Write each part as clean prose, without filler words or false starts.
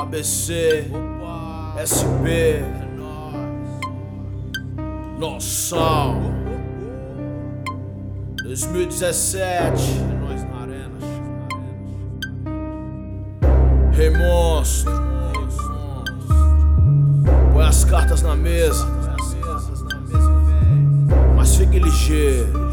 ABC, SB, Noção 2017, Rei Monstro, põe as cartas na mesa, mas fique ligeiro,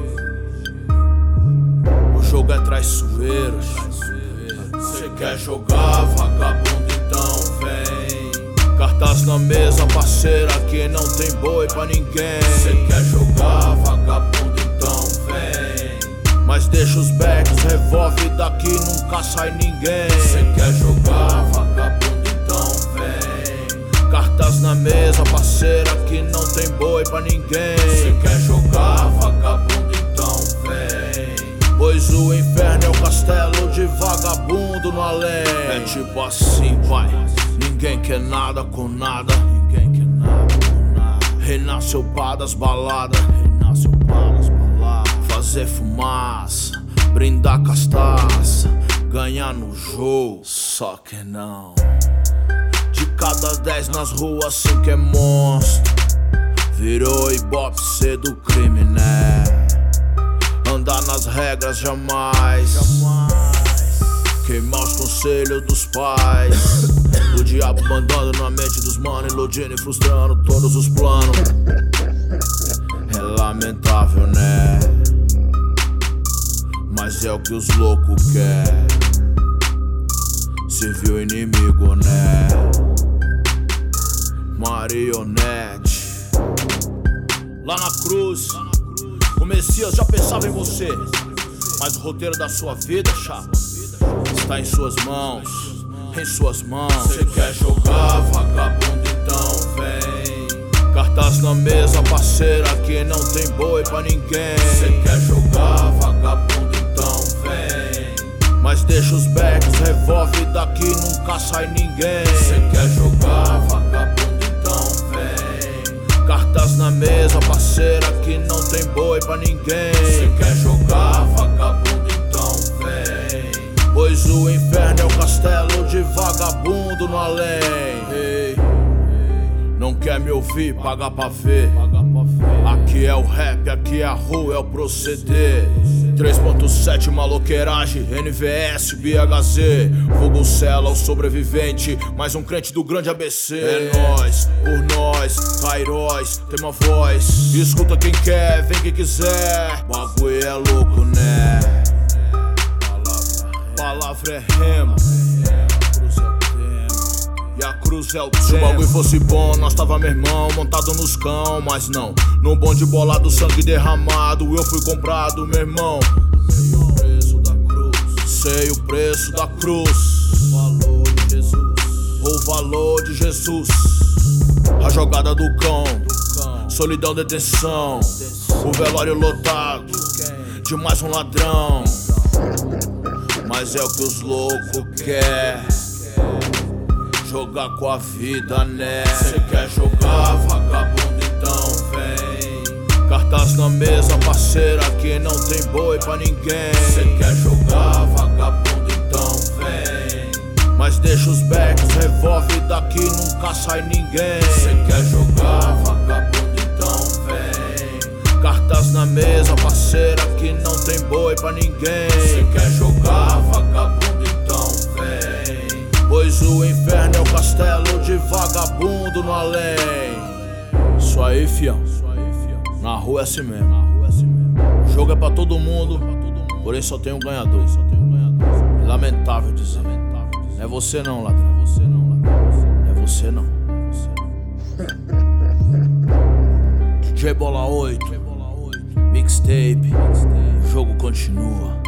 o jogo é traiçoeiro. Cê quer jogar, vagabundo, então vem. Cartas na mesa, parceira, que não tem boi pra ninguém. Cê quer jogar, vagabundo, então vem. Mas deixa os bags, revolve daqui, nunca sai ninguém. Cê quer jogar, vagabundo, então vem. Cartas na mesa, parceira, que não tem boi pra ninguém. Cê quer jogar, vagabundo, então vem. Pois o inferno é o castelo de vagabundo no além. É tipo assim, pai, ninguém quer nada com nada. Ninguém quer nada com nada. Renasceu pá das baladas. Renasceu pá das baladas. Fazer fumaça, brindar castaça, ganhar no jogo, só que não. De cada 10 nas ruas, 5 é monstro. Virou ibope, ser do crime, né? Andar nas regras jamais, queimar os conselhos dos pais. O diabo mandando na mente dos manos, iludindo e frustrando todos os planos. É lamentável, né? Mas é o que os loucos querem. Serviu o inimigo, né? Marionete. Lá na cruz, o Messias já pensava em você, mas o roteiro da sua vida, chapa, está em suas mãos, em suas mãos. Cê quer jogar, vagabundo, então vem. Cartas na mesa, parceira, que não tem boi pra ninguém. Cê quer jogar, vagabundo, então vem. Mas deixa os bags, revolve daqui, nunca sai ninguém. Cê quer jogar, vagabundo, então vem. Cartas na mesa, parceira, que não tem boi pra ninguém. Cê quer jogar, vagabundo, então vem. Pois o inferno é o castelo de vagabundo no além. Hey. Não quer me ouvir, paga pra ver. Aqui é o rap, aqui é a rua, é o proceder. 3.7 maloqueiragem, NVS, BHZ. Fogo Cela, o sobrevivente, mais um crente do grande ABC. É nós, por nós, Kairos, tem uma voz. Escuta quem quer, vem quem quiser. Bagulho é louco, né? Palavra é rema, e a cruz é o tema. Se o bagulho fosse bom, nós tava, meu irmão, montado nos cão. Mas não, no bonde bolado, sangue derramado, eu fui comprado, meu irmão. Sei o preço da cruz, sei o preço da cruz. O valor de Jesus, o valor de Jesus. A jogada do cão, solidão, detenção. O velório lotado de mais um ladrão. Mas é o que os loucos querem, jogar com a vida, né? Cê quer jogar, vagabundo, então vem. Cartas na mesa, parceira, que não tem boi pra ninguém. Cê quer jogar, vagabundo, então vem. Mas deixa os bags, revolve daqui, nunca sai ninguém. Cê quer jogar, vagabundo, então vem. Cartas na mesa, parceira, que não tem boi pra ninguém. Cê quer jogar, vagabundo, então vem. Pois o inferno é o castelo de vagabundo no além. Isso aí, fião, na rua é assim mesmo. O jogo é pra todo mundo, porém só tem um ganhador. É lamentável dizer. Não é você não, ladrão. Não é você não. DJ Bola 8, mixtape, o jogo continua.